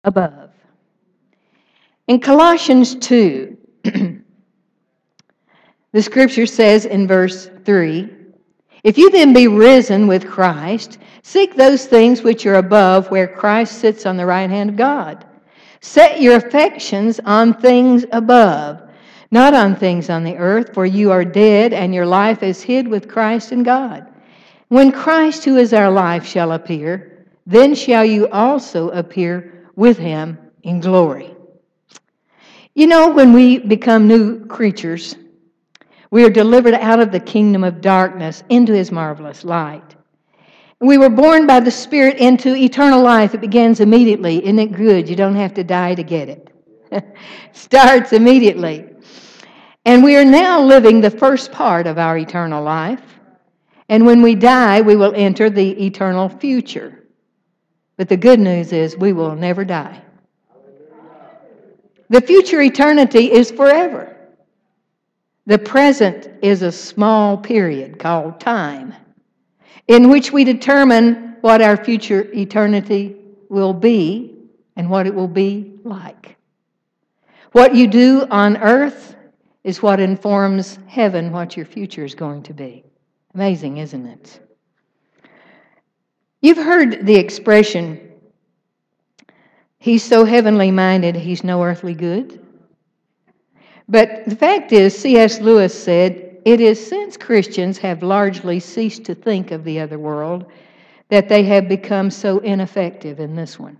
above. In Colossians 2, the scripture says in verse 3, "If you then be risen with Christ, seek those things which are above, where Christ sits on the right hand of God. Set your affections on things above, not on things on the earth, for you are dead, and your life is hid with Christ in God. When Christ, who is our life, shall appear, then shall you also appear with him in glory." You know, when we become new creatures, we are delivered out of the kingdom of darkness into his marvelous light. We were born by the Spirit into eternal life. It begins immediately. Isn't it good? You don't have to die to get it. Starts immediately. And we are now living the first part of our eternal life. And when we die, we will enter the eternal future. But the good news is we will never die. The future eternity is forever. The present is a small period called time, in which we determine what our future eternity will be and what it will be like. What you do on earth is what informs heaven what your future is going to be. Amazing, isn't it? You've heard the expression, "He's so heavenly minded, he's no earthly good." But the fact is, C.S. Lewis said, it is since Christians have largely ceased to think of the other world that they have become so ineffective in this one.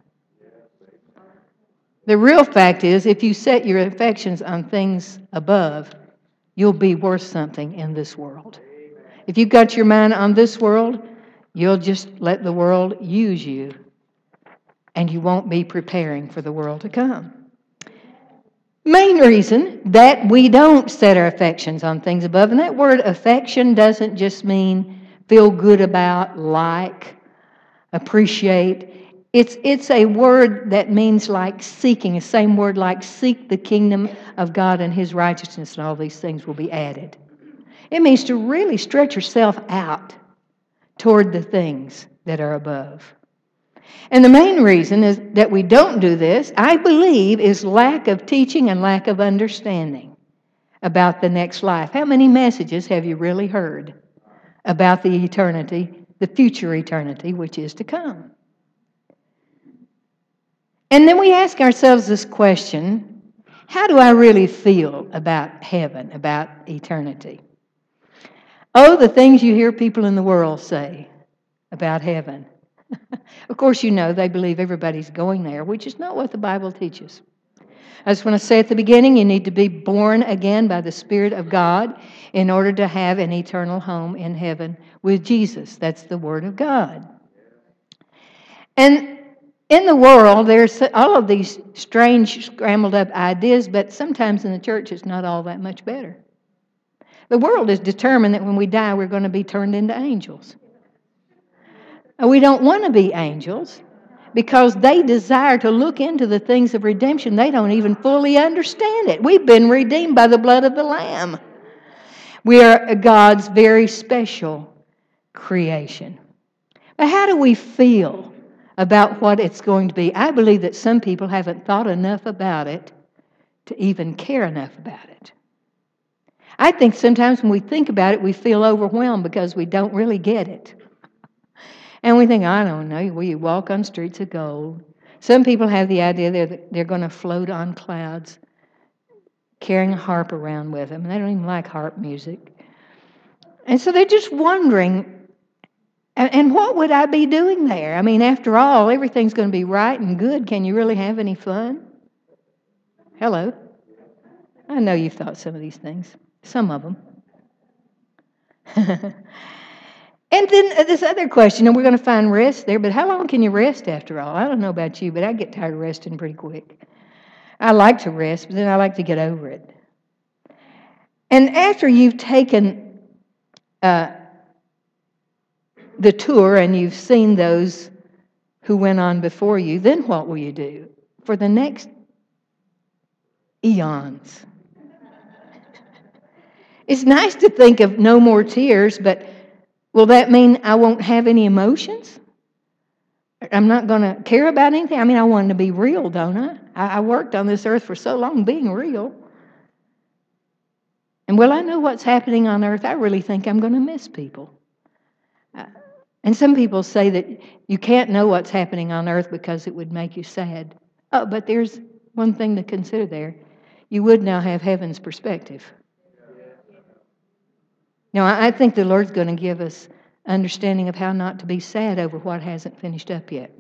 The real fact is, if you set your affections on things above, you'll be worth something in this world. If you've got your mind on this world, you'll just let the world use you, and you won't be preparing for the world to come. Main reason that we don't set our affections on things above, and that word affection doesn't just mean feel good about, like, appreciate. It's a word that means like seeking, the same word like seek the kingdom of God and his righteousness, and all these things will be added. It means to really stretch yourself out toward the things that are above. And the main reason is that we don't do this, I believe, is lack of teaching and lack of understanding about the next life. How many messages have you really heard about the eternity, the future eternity, which is to come? And then we ask ourselves this question, how do I really feel about heaven, about eternity? Oh, the things you hear people in the world say about heaven. Of course, you know they believe everybody's going there, which is not what the Bible teaches. I just want to say at the beginning, you need to be born again by the Spirit of God in order to have an eternal home in heaven with Jesus. That's the Word of God. And in the world, there's all of these strange, scrambled up ideas, but sometimes in the church it's not all that much better. The world is determined that when we die, we're going to be turned into angels. We don't want to be angels because they desire to look into the things of redemption. They don't even fully understand it. We've been redeemed by the blood of the Lamb. We are God's very special creation. But how do we feel about what it's going to be? I believe that some people haven't thought enough about it to even care enough about it. I think sometimes when we think about it, we feel overwhelmed because we don't really get it. And we think, I don't know, will you walk on streets of gold? Some people have the idea they're going to float on clouds, carrying a harp around with them. They don't even like harp music. And so they're just wondering, and what would I be doing there? I mean, after all, everything's going to be right and good. Can you really have any fun? Hello? I know you've thought some of these things. Some of them. And then this other question, and we're going to find rest there, but how long can you rest after all? I don't know about you, but I get tired of resting pretty quick. I like to rest, but then I like to get over it. And after you've taken the tour and you've seen those who went on before you, then what will you do for the next eons? It's nice to think of no more tears, but will that mean I won't have any emotions? I'm not going to care about anything. I mean, I want to be real, don't I? I worked on this earth for so long being real. And will I know what's happening on earth? I really think I'm going to miss people. And some people say that you can't know what's happening on earth because it would make you sad. Oh, but there's one thing to consider there. You would now have heaven's perspective. Now, I think the Lord's going to give us understanding of how not to be sad over what hasn't finished up yet.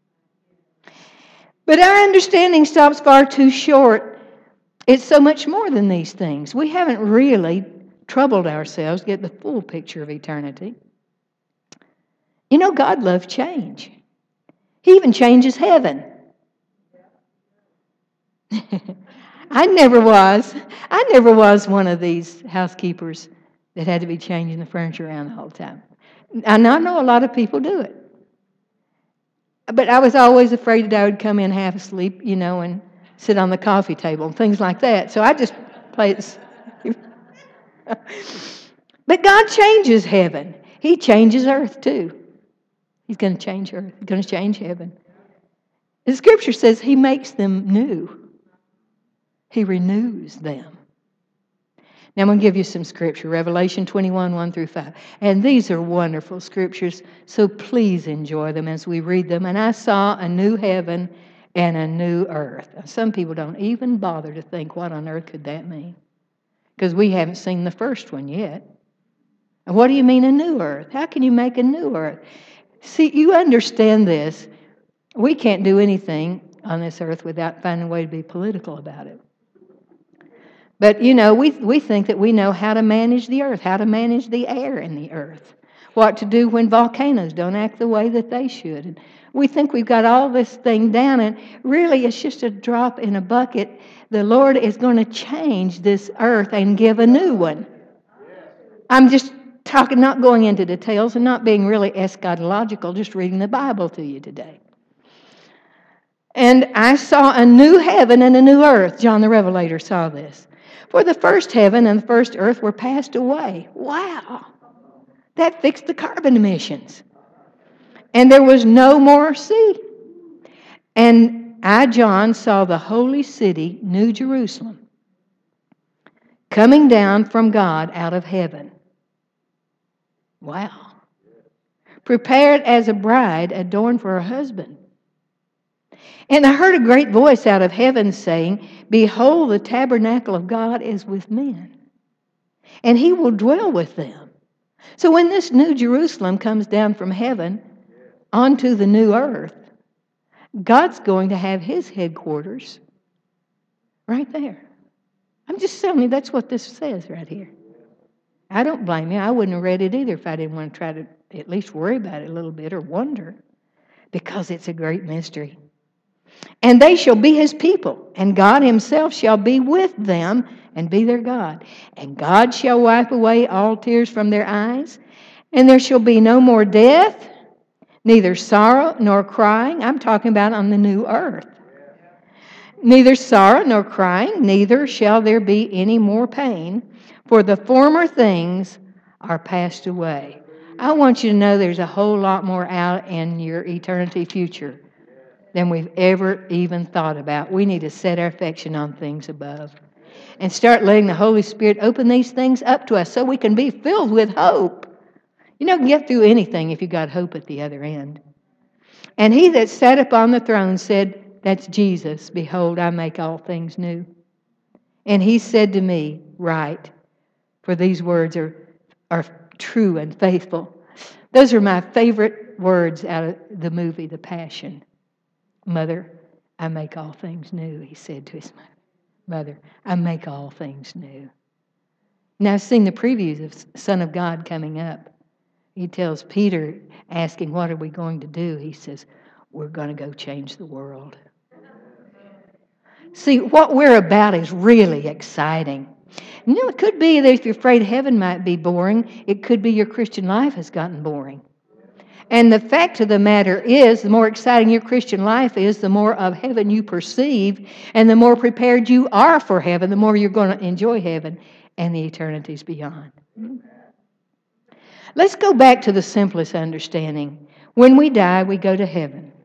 But our understanding stops far too short. It's so much more than these things. We haven't really troubled ourselves to get the full picture of eternity. You know, God loves change. He even changes heaven. I never was one of these housekeepers that had to be changing the furniture around all the time. And I know a lot of people do it. But I was always afraid that I would come in half asleep, and sit on the coffee table and things like that. So I just played it. But God changes heaven. He changes earth too. He's going to change earth. He's going to change heaven. The Scripture says He makes them new. He renews them. Now I'm going to give you some Scripture. Revelation 21, 1 through 5. And these are wonderful Scriptures, so please enjoy them as we read them. And I saw a new heaven and a new earth. Some people don't even bother to think, what on earth could that mean? Because we haven't seen the first one yet. And what do you mean a new earth? How can you make a new earth? See, you understand this. We can't do anything on this earth without finding a way to be political about it. But, we think that we know how to manage the earth, how to manage the air in the earth, what to do when volcanoes don't act the way that they should. And we think we've got all this thing down, and really it's just a drop in a bucket. The Lord is going to change this earth and give a new one. I'm just talking, not going into details and not being really eschatological, just reading the Bible to you today. And I saw a new heaven and a new earth. John the Revelator saw this. For the first heaven and the first earth were passed away. Wow! That fixed the carbon emissions. And there was no more sea. And I, John, saw the holy city, New Jerusalem, coming down from God out of heaven. Wow. Prepared as a bride adorned for her husband. And I heard a great voice out of heaven saying, Behold, the tabernacle of God is with men, and He will dwell with them. So when this new Jerusalem comes down from heaven onto the new earth, God's going to have His headquarters right there. I'm just telling you, that's what this says right here. I don't blame you. I wouldn't have read it either if I didn't want to try to at least worry about it a little bit or wonder, because it's a great mystery. And they shall be His people, and God Himself shall be with them and be their God. And God shall wipe away all tears from their eyes, and there shall be no more death, neither sorrow nor crying. I'm talking about on the new earth. Neither sorrow nor crying, neither shall there be any more pain, for the former things are passed away. I want you to know there's a whole lot more out in your eternity future than we've ever even thought about. We need to set our affection on things above and start letting the Holy Spirit open these things up to us so we can be filled with hope. You can get through anything if you got hope at the other end. And He that sat upon the throne said, that's Jesus, Behold, I make all things new. And He said to me, Write, for these words are true and faithful. Those are my favorite words out of the movie, The Passion. Mother, I make all things new, He said to His mother. Mother, I make all things new. Now, I've seen the previews of Son of God coming up. He tells Peter, asking, what are we going to do? He says, we're going to go change the world. See, what we're about is really exciting. It could be that if you're afraid heaven might be boring, it could be your Christian life has gotten boring. And the fact of the matter is, the more exciting your Christian life is, the more of heaven you perceive, and the more prepared you are for heaven, the more you're going to enjoy heaven and the eternities beyond. Let's go back to the simplest understanding. When we die, we go to heaven.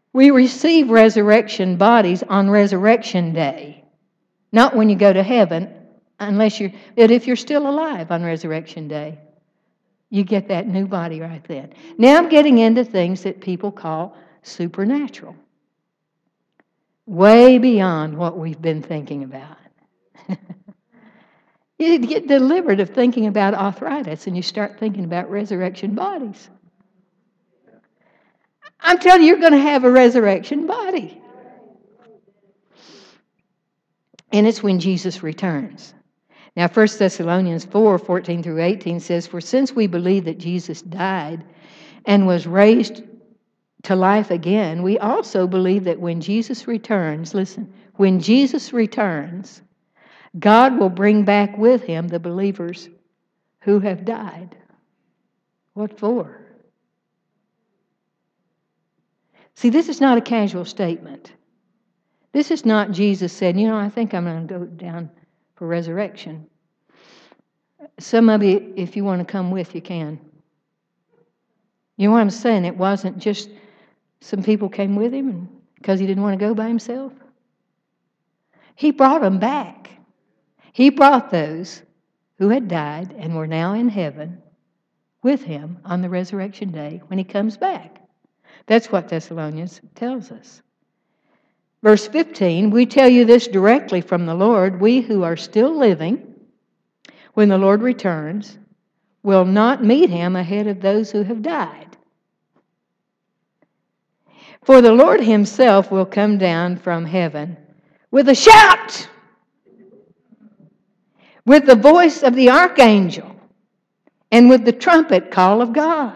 We receive resurrection bodies on Resurrection Day, not when you go to heaven, but if you're still alive on Resurrection Day, you get that new body right then. Now I'm getting into things that people call supernatural, way beyond what we've been thinking about. You get delivered of thinking about arthritis and you start thinking about resurrection bodies. I'm telling you, you're going to have a resurrection body. And it's when Jesus returns. Now, 1 Thessalonians 4:14 through 18 says, "For since we believe that Jesus died and was raised to life again, we also believe that when Jesus returns," listen, when Jesus returns, God will bring back with him the believers who have died. What for? See, this is not a casual statement. This is not Jesus said, I think I'm going to go down for resurrection. Some of you, if you want to come with, you can. You know what I'm saying? It wasn't just some people came with him because he didn't want to go by himself. He brought them back. He brought those who had died and were now in heaven with him on the resurrection day when he comes back. That's what Thessalonians tells us. Verse 15, "We tell you this directly from the Lord. We who are still living, when the Lord returns, will not meet him ahead of those who have died. For the Lord himself will come down from heaven with a shout, with the voice of the archangel, and with the trumpet call of God."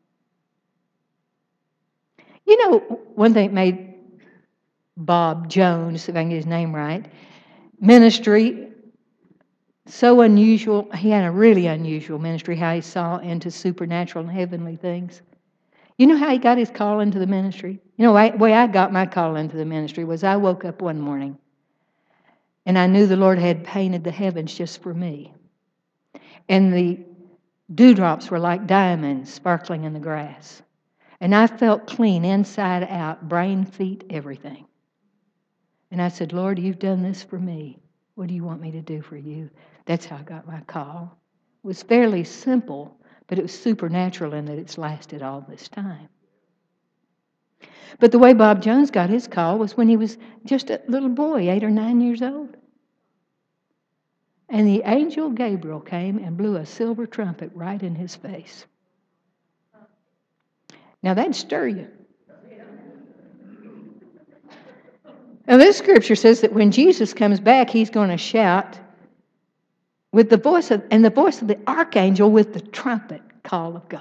One thing that made Bob Jones, if I can get his name right, ministry so unusual. He had a really unusual ministry, how he saw into supernatural and heavenly things. You know how he got his call into the ministry? The way I got my call into the ministry was I woke up one morning and I knew the Lord had painted the heavens just for me. And the dewdrops were like diamonds sparkling in the grass. And I felt clean inside out, brain, feet, everything. And I said, "Lord, you've done this for me. What do you want me to do for you?" That's how I got my call. It was fairly simple, but it was supernatural in that it's lasted all this time. But the way Bob Jones got his call was when he was just a little boy, 8 or 9 years old. And the angel Gabriel came and blew a silver trumpet right in his face. Now that'd stir you. Now this scripture says that when Jesus comes back, he's going to shout with the voice of the archangel with the trumpet call of God.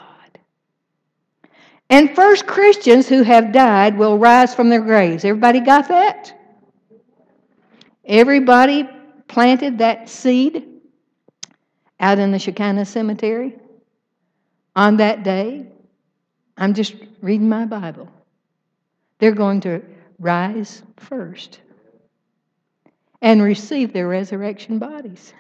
And first Christians who have died will rise from their graves. Everybody got that? Everybody planted that seed out in the Shekinah cemetery on that day. I'm just reading my Bible. They're going to rise first and receive their resurrection bodies.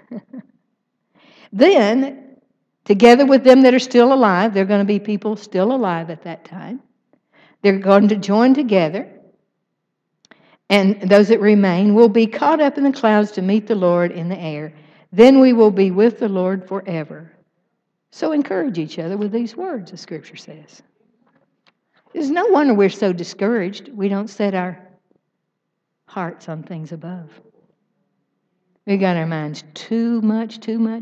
Then, together with them that are still alive, there are going to be people still alive at that time. They're going to join together, and those that remain will be caught up in the clouds to meet the Lord in the air. Then we will be with the Lord forever. So encourage each other with these words, the Scripture says. It's no wonder we're so discouraged. We don't set our hearts on things above. We got our minds too much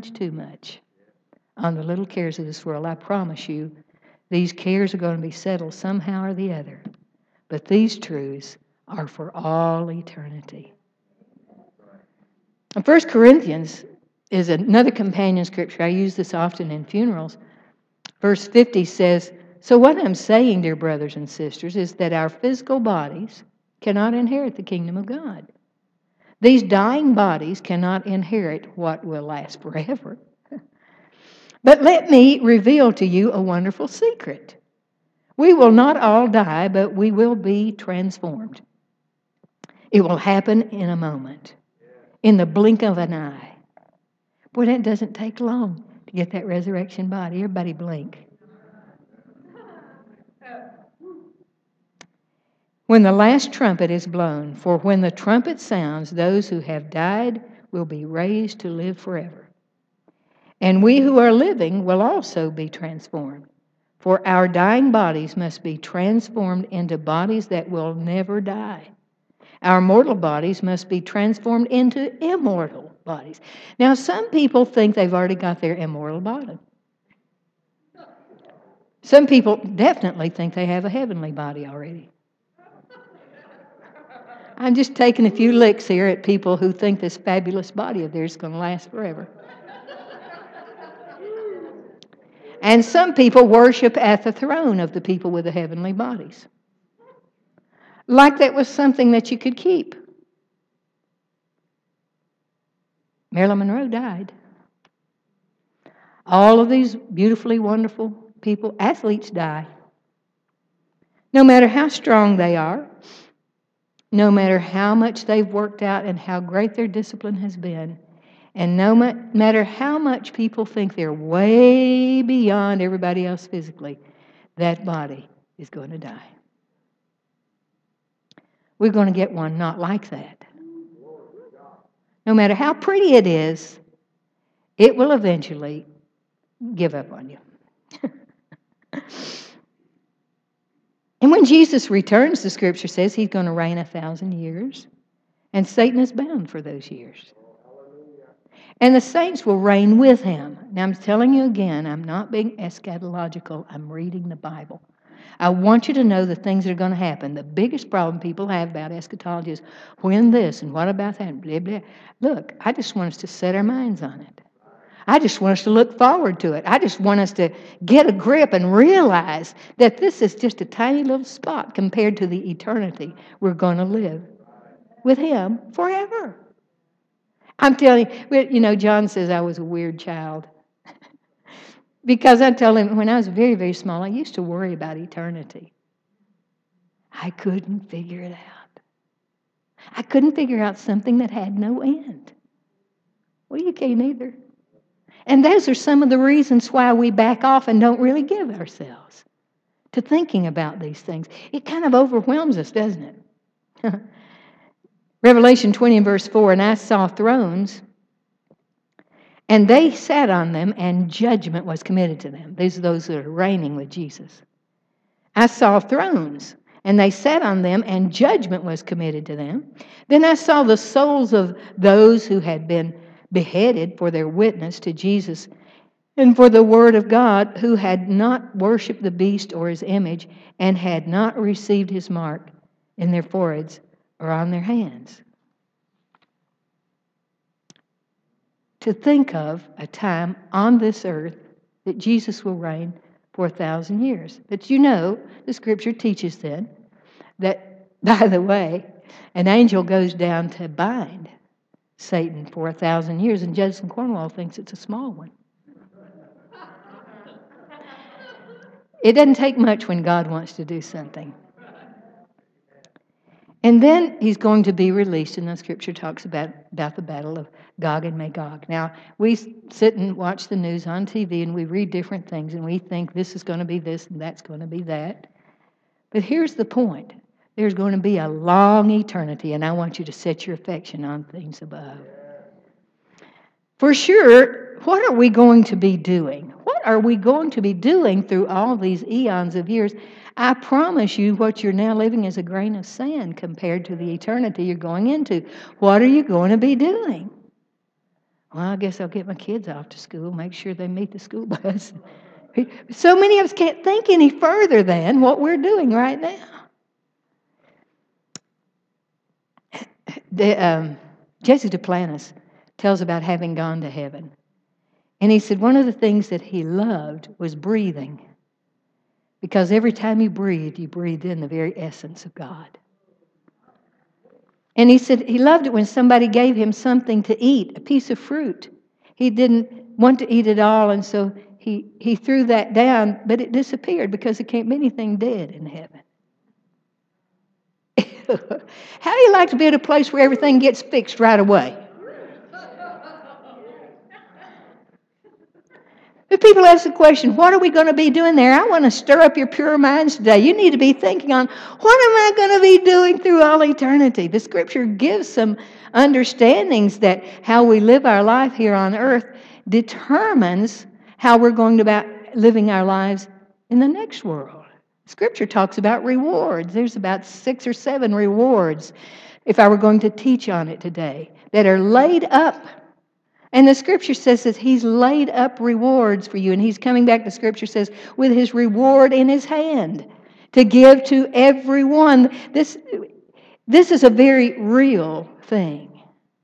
on the little cares of this world. I promise you, these cares are going to be settled somehow or the other. But these truths are for all eternity. And 1 Corinthians is another companion scripture. I use this often in funerals. Verse 50 says, "So what I'm saying, dear brothers and sisters, is that our physical bodies cannot inherit the kingdom of God. These dying bodies cannot inherit what will last forever. But let me reveal to you a wonderful secret. We will not all die, but we will be transformed. It will happen in a moment, in the blink of an eye." Boy, that doesn't take long to get that resurrection body. Everybody blink. when the last trumpet is blown. For when the trumpet sounds, those who have died will be raised to live forever. And we who are living will also be transformed. For our dying bodies must be transformed into bodies that will never die. Our mortal bodies must be transformed into immortal bodies. Now, some people think they've already got their immortal body. Some people definitely think they have a heavenly body already. I'm just taking a few licks here at people who think this fabulous body of theirs is going to last forever. And some people worship at the throne of the people with the heavenly bodies. Like that was something that you could keep. Marilyn Monroe died. All of these beautifully wonderful people, athletes, die. No matter how strong they are, no matter how much they've worked out and how great their discipline has been, and no matter how much people think they're way beyond everybody else physically, that body is going to die. We're going to get one not like that. No matter how pretty it is, it will eventually give up on you. And when Jesus returns, the Scripture says he's going to reign 1,000 years, and Satan is bound for those years. And the saints will reign with him. Now, I'm telling you again, I'm not being eschatological. I'm reading the Bible. I want you to know the things that are going to happen. The biggest problem people have about eschatology is when this and what about that, blah, blah. Look, I just want us to set our minds on it. I just want us to look forward to it. I just want us to get a grip and realize that this is just a tiny little spot compared to the eternity we're going to live with him forever. I'm telling you, John says I was a weird child. Because I tell him, when I was very, very small, I used to worry about eternity. I couldn't figure it out. I couldn't figure out something that had no end. Well, you can't either. And those are some of the reasons why we back off and don't really give ourselves to thinking about these things. It kind of overwhelms us, doesn't it? Revelation 20 and verse 4, and I saw thrones, and they sat on them, and judgment was committed to them. These are those that are reigning with Jesus. I saw thrones, and they sat on them, and judgment was committed to them. Then I saw the souls of those who had been beheaded for their witness to Jesus and for the word of God, who had not worshipped the beast or his image, and had not received his mark in their foreheads or on their hands. To think of a time on this earth that Jesus will reign for 1,000 years. But the Scripture teaches then that, by the way, an angel goes down to bind Satan for 1,000 years, and Judson Cornwall thinks it's a small one. It doesn't take much when God wants to do something. And then he's going to be released, and the Scripture talks about the battle of Gog and Magog. Now, we sit and watch the news on TV, and we read different things, and we think this is going to be this and that's going to be that. But here's the point. There's going to be a long eternity, and I want you to set your affection on things above. For sure, what are we going to be doing? What are we going to be doing through all these eons of years? I promise you what you're now living is a grain of sand compared to the eternity you're going into. What are you going to be doing? Well, I guess I'll get my kids off to school, make sure they meet the school bus. So many of us can't think any further than what we're doing right now. Jesse Duplantis tells about having gone to heaven. And he said one of the things that he loved was breathing. Because every time you breathed in the very essence of God. And he said he loved it when somebody gave him something to eat, a piece of fruit. He didn't want to eat it all, and so he threw that down, but it disappeared because there can't be anything dead in heaven. How do you like to be at a place where everything gets fixed right away? If people ask the question, what are we going to be doing there? I want to stir up your pure minds today. You need to be thinking on, what am I going to be doing through all eternity? The Scripture gives some understandings that how we live our life here on earth determines how we're going to be living our lives in the next world. Scripture talks about rewards. There's about 6 or 7 rewards, if I were going to teach on it today, that are laid up. And the Scripture says that He's laid up rewards for you. And He's coming back, the Scripture says, with His reward in His hand to give to everyone. This is a very real thing.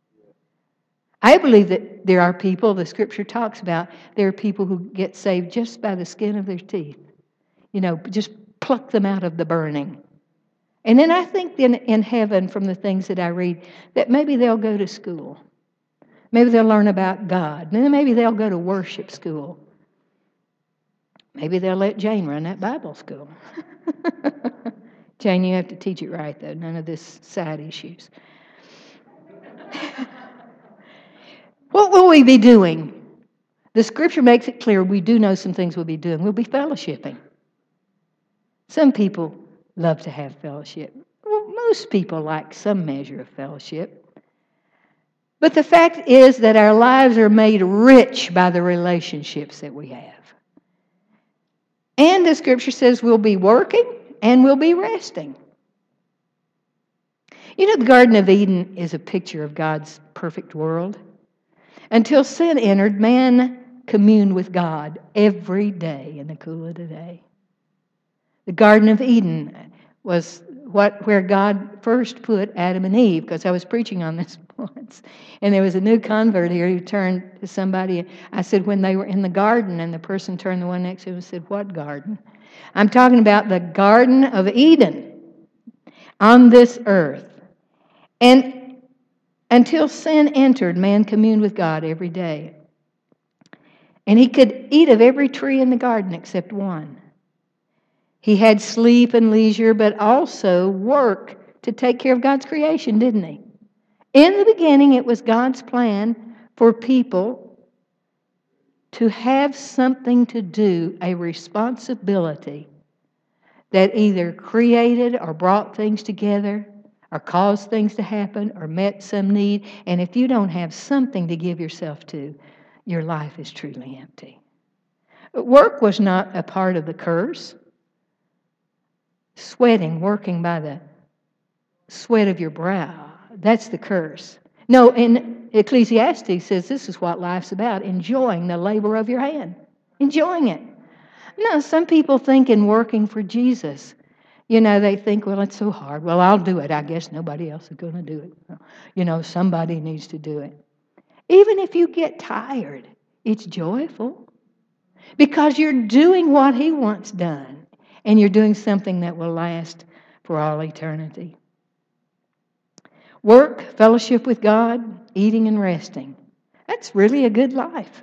I believe that there are people, the Scripture talks about, there are people who get saved just by the skin of their teeth. Just pluck them out of the burning. And then I think in heaven, from the things that I read, that maybe they'll go to school. Maybe they'll learn about God. Maybe they'll go to worship school. Maybe they'll let Jane run that Bible school. Jane, you have to teach it right, though. None of this side issues. What will we be doing? The Scripture makes it clear we do know some things we'll be doing. We'll be fellowshipping. Some people love to have fellowship. Well, most people like some measure of fellowship. But the fact is that our lives are made rich by the relationships that we have. And the Scripture says we'll be working and we'll be resting. The Garden of Eden is a picture of God's perfect world. Until sin entered, man communed with God every day in the cool of the day. The Garden of Eden was where God first put Adam and Eve, because I was preaching on this once. And there was a new convert here who turned to somebody. I said, when they were in the garden, and the person turned to the one next to him and said, what garden? I'm talking about the Garden of Eden on this earth. And until sin entered, man communed with God every day. And he could eat of every tree in the garden except one. He had sleep and leisure, but also work to take care of God's creation, didn't he? In the beginning, it was God's plan for people to have something to do, a responsibility that either created or brought things together or caused things to happen or met some need. And if you don't have something to give yourself to, your life is truly empty. Work was not a part of the curse. Sweating, working by the sweat of your brow, that's the curse. No, in Ecclesiastes says this is what life's about, enjoying the labor of your hand. Enjoying it. No, some people think in working for Jesus, they think, well, it's so hard. Well, I'll do it. I guess nobody else is going to do it. Somebody needs to do it. Even if you get tired, it's joyful because you're doing what He wants done. And you're doing something that will last for all eternity. Work, fellowship with God, eating and resting. That's really a good life.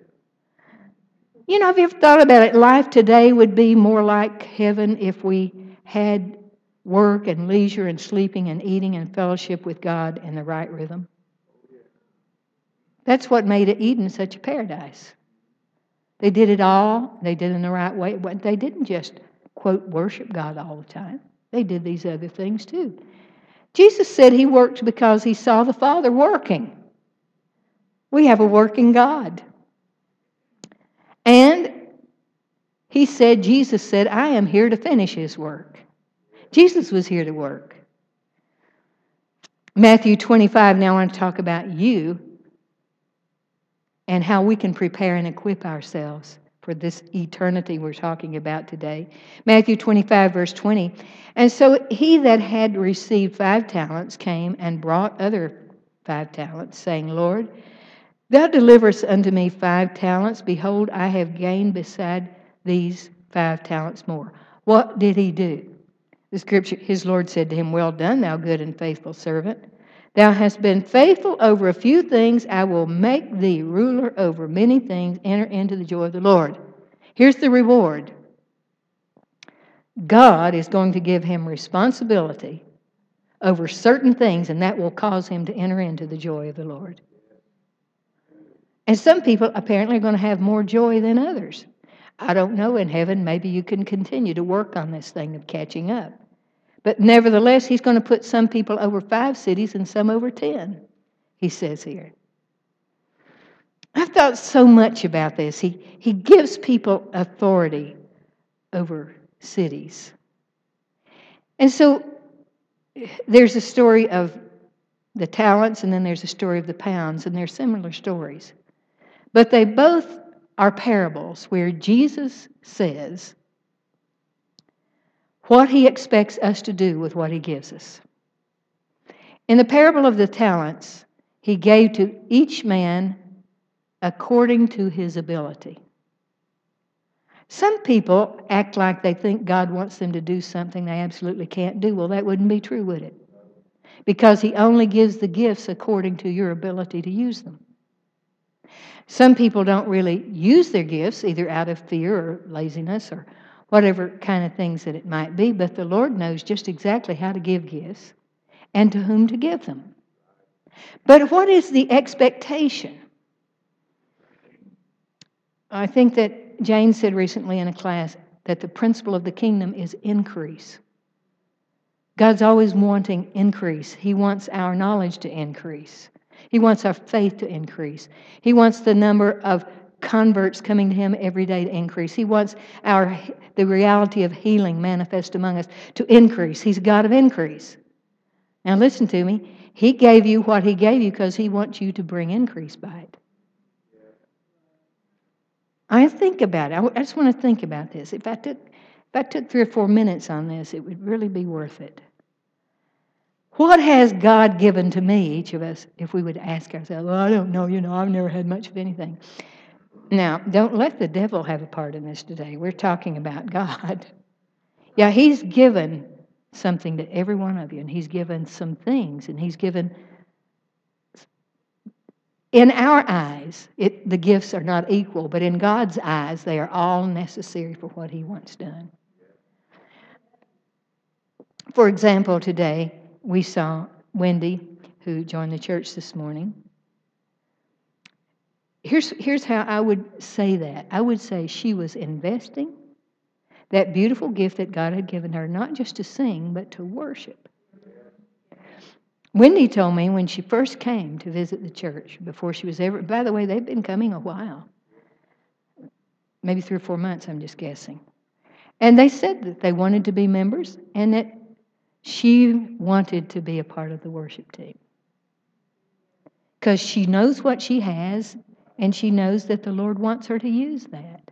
Have you ever thought about it? Life today would be more like heaven if we had work and leisure and sleeping and eating and fellowship with God in the right rhythm. That's what made Eden such a paradise. They did it all. They did it in the right way. They didn't just quote, worship God all the time. They did these other things too. Jesus said He worked because He saw the Father working. We have a working God. And Jesus said, I am here to finish His work. Jesus was here to work. Matthew 25, now I want to talk about you and how we can prepare and equip ourselves for this eternity we're talking about today. Matthew 25, verse 20. And so he that had received 5 talents came and brought other 5 talents, saying, Lord, thou deliverest unto me 5 talents. Behold, I have gained beside these 5 talents more. What did he do? The Scripture, his Lord said to him, well done, thou good and faithful servant. Thou hast been faithful over a few things. I will make thee ruler over many things. Enter into the joy of the Lord. Here's the reward. God is going to give him responsibility over certain things, and that will cause him to enter into the joy of the Lord. And some people apparently are going to have more joy than others. I don't know. In heaven, maybe you can continue to work on this thing of catching up. But nevertheless, he's going to put some people over 5 cities and some over 10, he says here. I've thought so much about this. He gives people authority over cities. And so there's a story of the talents, and then there's a story of the pounds, and they're similar stories. But they both are parables where Jesus says what he expects us to do with what he gives us. In the parable of the talents, he gave to each man according to his ability. Some people act like they think God wants them to do something they absolutely can't do. Well, that wouldn't be true, would it? Because he only gives the gifts according to your ability to use them. Some people don't really use their gifts, either out of fear or laziness or whatever kind of things that it might be, but the Lord knows just exactly how to give gifts and to whom to give them. But what is the expectation? I think that Jane said recently in a class that the principle of the kingdom is increase. God's always wanting increase. He wants our knowledge to increase. He wants our faith to increase. He wants the number of converts coming to him every day to increase. He wants the reality of healing manifest among us to increase. He's a God of increase. Now listen to me. He gave you what he gave you because he wants you to bring increase by it. I think about it. I just want to think about this. If I took 3 or 4 minutes on this, it would really be worth it. What has God given to me, each of us, if we would ask ourselves, well, I don't know, I've never had much of anything. Now, don't let the devil have a part in this today. We're talking about God. Yeah, he's given something to every one of you, and he's given some things, and he's given... In our eyes, the gifts are not equal, but in God's eyes, they are all necessary for what he wants done. For example, today, we saw Wendy, who joined the church this morning. Here's how I would say that. I would say she was investing that beautiful gift that God had given her, not just to sing, but to worship. Wendy told me when she first came to visit the church, before she was ever... By the way, they've been coming a while. Maybe 3 or 4 months, I'm just guessing. And they said that they wanted to be members and that she wanted to be a part of the worship team. Because she knows what she has, and she knows that the Lord wants her to use that.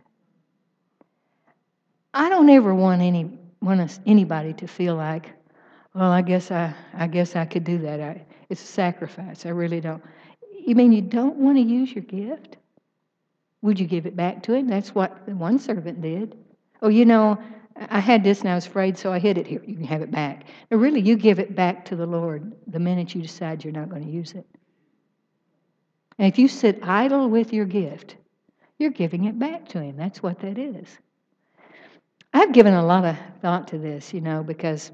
I don't ever want anybody to feel like, well, I guess I could do that. It's a sacrifice. I really don't. You mean you don't want to use your gift? Would you give it back to him? That's what the one servant did. Oh, I had this and I was afraid, so I hid it here. You can have it back. No, really, you give it back to the Lord the minute you decide you're not going to use it. And if you sit idle with your gift, you're giving it back to him. That's what that is. I've given a lot of thought to this, because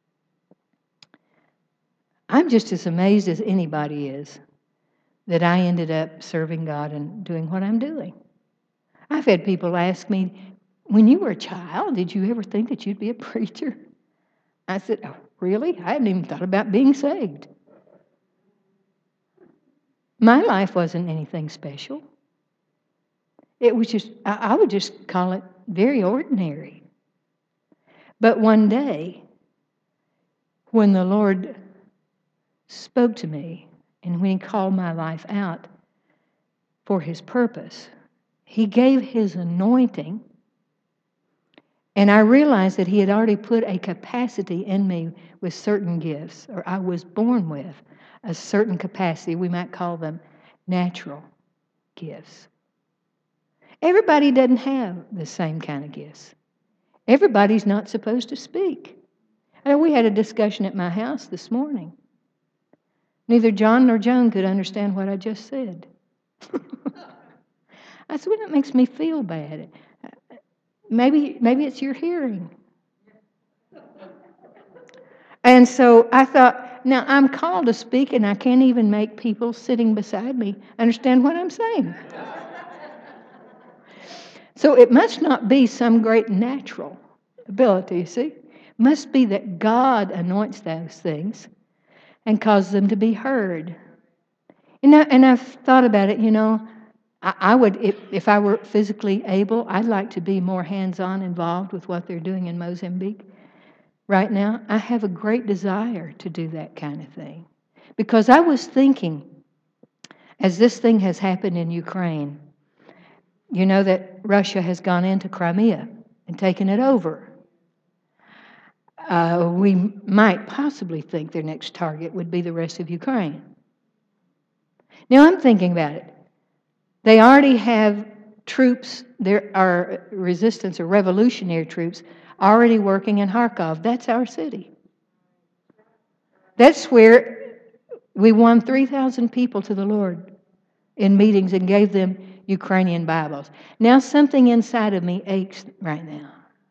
I'm just as amazed as anybody is that I ended up serving God and doing what I'm doing. I've had people ask me, when you were a child, did you ever think that you'd be a preacher? I said, oh, really? I hadn't even thought about being saved. My life wasn't anything special. It was just, I would just call it very ordinary. But one day, when the Lord spoke to me and when he called my life out for his purpose, he gave his anointing, and I realized that he had already put a capacity in me with certain gifts, or I was born with a certain capacity. We might call them natural gifts. Everybody doesn't have the same kind of gifts. Everybody's not supposed to speak. We had a discussion at my house this morning. Neither John nor Joan could understand what I just said. I said, well, that makes me feel bad. Maybe it's your hearing. And so I thought, Now, I'm called to speak, and I can't even make people sitting beside me understand what I'm saying. So it must not be some great natural ability, you see. It must be that God anoints those things and causes them to be heard. And I've thought about it, I would, if I were physically able, I'd like to be more hands-on involved with what they're doing in Mozambique. Right now, I have a great desire to do that kind of thing. Because I was thinking, as this thing has happened in Ukraine, you know that Russia has gone into Crimea and taken it over. We might possibly think their next target would be the rest of Ukraine. Now, I'm thinking about it. They already have troops, there are resistance or revolutionary troops already working in Kharkov. That's our city. That's where we won 3,000 people to the Lord in meetings and gave them Ukrainian Bibles. Now something inside of me aches right now.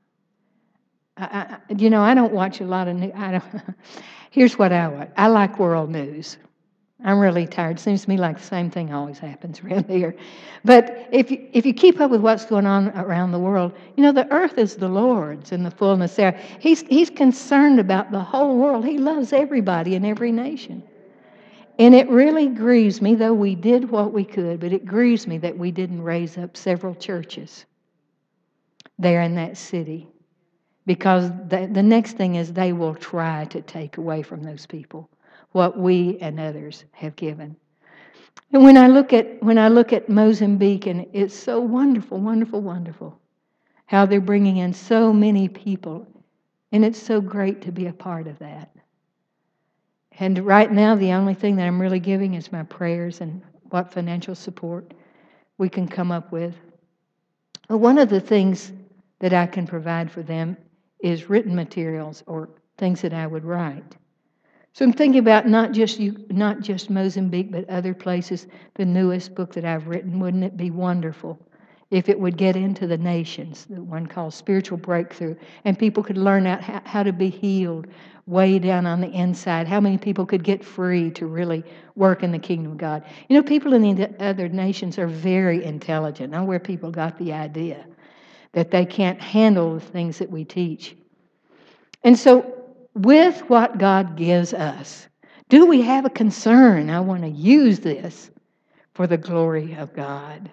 I don't watch a lot of news. Here's what I watch. I like world news. I'm really tired. Seems to me like the same thing always happens around here. But if you keep up with what's going on around the world, the earth is the Lord's and the fullness there. He's concerned about the whole world. He loves everybody in every nation. And it really grieves me, though we did what we could, but it grieves me that we didn't raise up several churches there in that city. Because the next thing is they will try to take away from those people what we and others have given. And when I look at Mozambique, and it's so wonderful, wonderful, wonderful, how they're bringing in so many people, and it's so great to be a part of that. And right now, the only thing that I'm really giving is my prayers and what financial support we can come up with. But one of the things that I can provide for them is written materials or things that I would write. So I'm thinking about not just Mozambique, but other places. The newest book that I've written, wouldn't it be wonderful if it would get into the nations, the one called Spiritual Breakthrough, and people could learn out how to be healed way down on the inside, how many people could get free to really work in the kingdom of God. People in the other nations are very intelligent. I know where people got the idea that they can't handle the things that we teach. And so, with what God gives us, do we have a concern? I want to use this for the glory of God.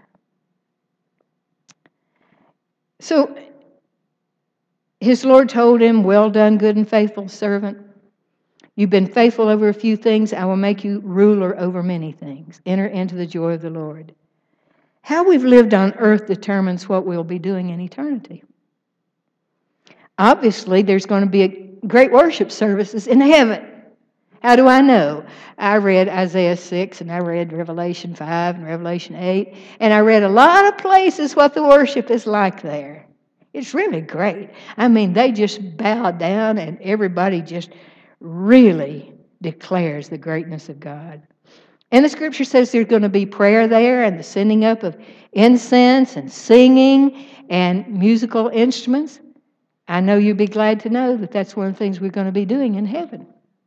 So, his Lord told him, "Well done, good and faithful servant. You've been faithful over a few things. I will make you ruler over many things. Enter into the joy of the Lord." How we've lived on earth determines what we'll be doing in eternity. Obviously, there's going to be great worship services in heaven. How do I know? I read Isaiah 6, and I read Revelation 5 and Revelation 8, and I read a lot of places what the worship is like there. It's really great. I mean, they just bow down, and everybody just really declares the greatness of God. And the scripture says there's going to be prayer there and the sending up of incense and singing and musical instruments. I know you'd be glad to know that that's one of the things we're going to be doing in heaven.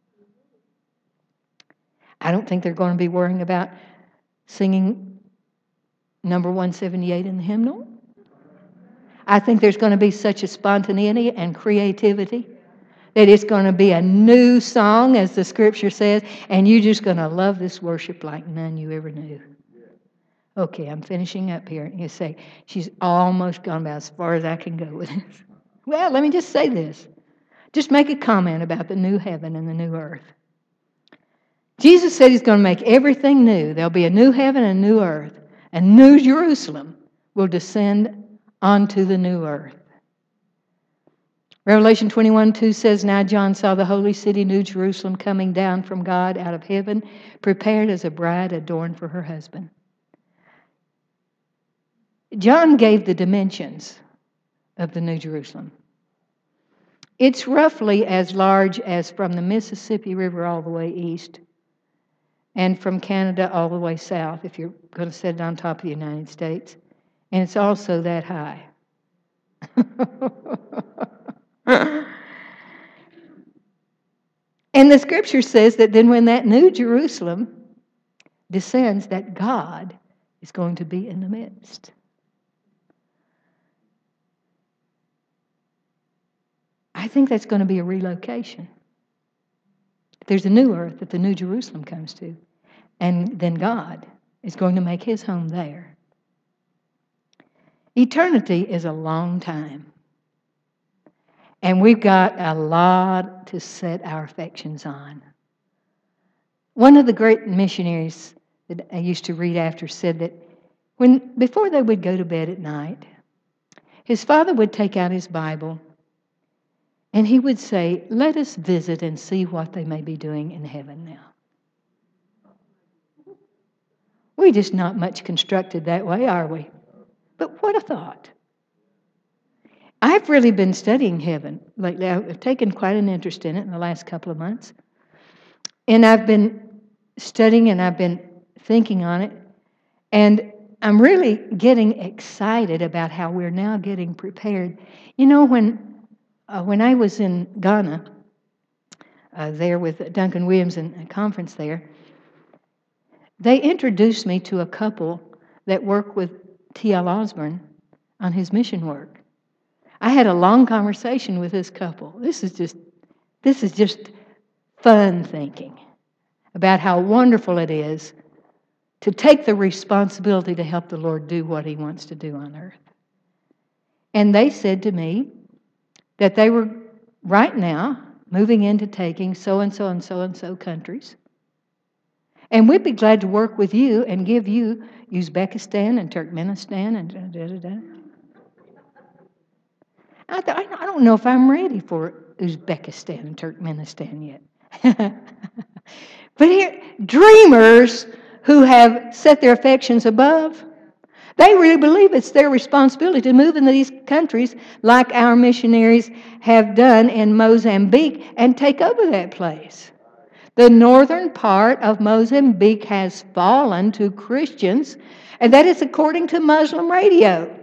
I don't think they're going to be worrying about singing number 178 in the hymnal. I think there's going to be such a spontaneity and creativity that it's going to be a new song, as the scripture says, and you're just going to love this worship like none you ever knew. Okay, I'm finishing up here. You say, she's almost gone about as far as I can go with this. Well, let me just say this. Just make a comment about the new heaven and the new earth. Jesus said he's going to make everything new. There'll be a new heaven and a new earth. And New Jerusalem will descend onto the new earth. Revelation 21:2 says, "Now John saw the holy city, New Jerusalem, coming down from God out of heaven, prepared as a bride adorned for her husband." John gave the dimensions of the New Jerusalem. It's roughly as large as from the Mississippi River all the way east and from Canada all the way south, if you're going to set it on top of the United States. And it's also that high. And And the scripture says that then when that new Jerusalem descends, that God is going to be in the midst. I think that's going to be a relocation. There's a new earth that the new Jerusalem comes to. And then God is going to make his home there. Eternity is a long time. And we've got a lot to set our affections on. One of the great missionaries that I used to read after said that before they would go to bed at night, his father would take out his Bible and he would say, "Let us visit and see what they may be doing in heaven now." We're just not much constructed that way, are we? But what a thought. I've really been studying heaven lately. I've taken quite an interest in it in the last couple of months. And I've been studying and I've been thinking on it. And I'm really getting excited about how we're now getting prepared. You know, when I was in Ghana, there with Duncan Williams and a conference there, they introduced me to a couple that work with T.L. Osborne on his mission work. I had a long conversation with this couple. This is just fun thinking about how wonderful it is to take the responsibility to help the Lord do what he wants to do on earth. And they said to me that they were right now moving into taking so-and-so and so-and-so countries. And we'd be glad to work with you and give you Uzbekistan and Turkmenistan and da-da-da-da. I thought, I don't know if I'm ready for Uzbekistan and Turkmenistan yet. But here, dreamers who have set their affections above, they really believe it's their responsibility to move in these countries like our missionaries have done in Mozambique and take over that place. The northern part of Mozambique has fallen to Christians, and that is according to Muslim radio.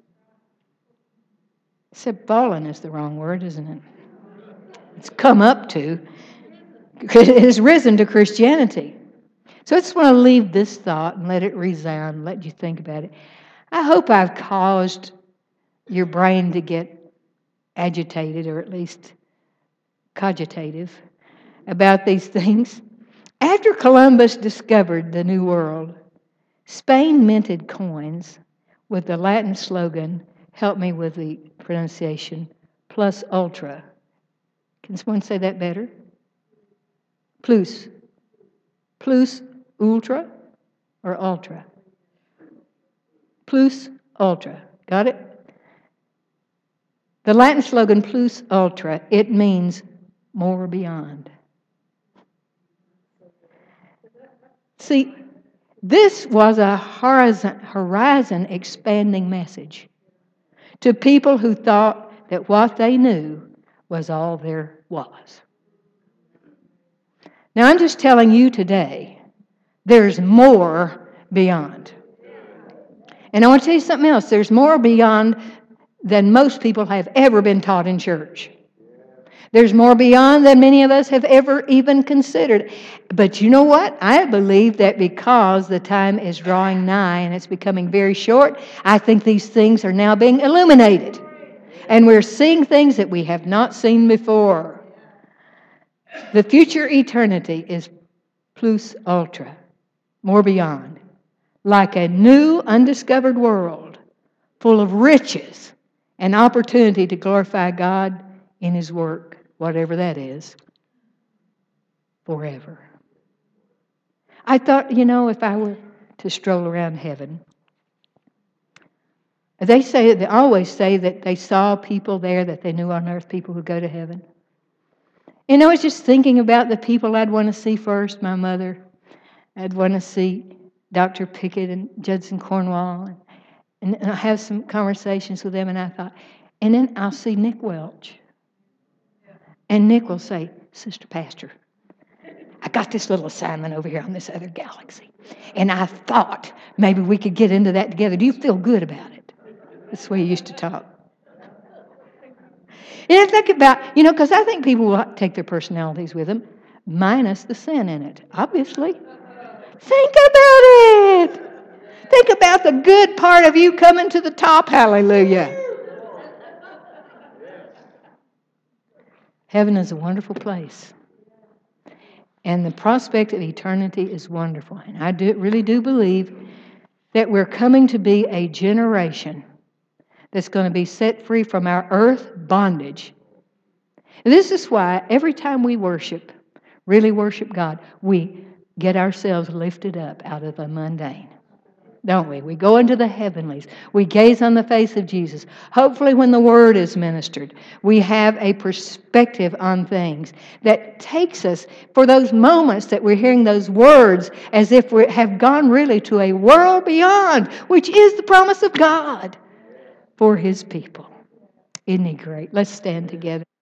Except fallen is the wrong word, isn't it? It's come up to. It has risen to Christianity. So I just want to leave this thought and let it resound, let you think about it. I hope I've caused your brain to get agitated, or at least cogitative, about these things. After Columbus discovered the New World, Spain minted coins with the Latin slogan, help me with the pronunciation, plus ultra. Can someone say that better? Plus. Plus ultra or ultra? Plus ultra. Got it? The Latin slogan, plus ultra, it means more beyond. See, this was a horizon expanding message to people who thought that what they knew was all there was. Now, I'm just telling you today, there's more beyond. And I want to tell you something else. There's more beyond than most people have ever been taught in church. There's more beyond than many of us have ever even considered. But you know what? I believe that because the time is drawing nigh and it's becoming very short, I think these things are now being illuminated. And we're seeing things that we have not seen before. The future eternity is plus ultra, more beyond, like a new undiscovered world full of riches and opportunity to glorify God in his work, whatever that is, forever. I thought, if I were to stroll around heaven, they always say that they saw people there that they knew on earth, people who go to heaven. And I was just thinking about the people I'd want to see first, my mother. I'd want to see Dr. Pickett and Judson Cornwall, and I'll have some conversations with them, and I thought, and then I'll see Nick Welch. And Nick will say, Sister Pastor, I got this little assignment over here on this other galaxy, and I thought maybe we could get into that together. Do you feel good about it? That's the way he used to talk. And think about, because I think people will take their personalities with them. minus the sin in it, obviously. Think about it. Think about the good part of you coming to the top. Hallelujah. Heaven is a wonderful place. And the prospect of eternity is wonderful. And I really do believe that we're coming to be a generation that's going to be set free from our earth bondage. And this is why every time we worship, really worship God, we get ourselves lifted up out of the mundane. Don't we? We go into the heavenlies. We gaze on the face of Jesus. Hopefully when the Word is ministered, we have a perspective on things that takes us for those moments that we're hearing those words as if we have gone really to a world beyond, which is the promise of God for His people. Isn't He great? Let's stand together.